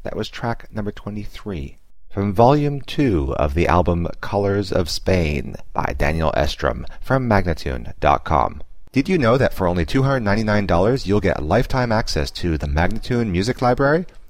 That was track number 23 from Volume 2 of the album Colors of Spain by Daniel Estrom from Magnatune.com. Did you know that for only $299 you'll get lifetime access to the Magnatune Music Library?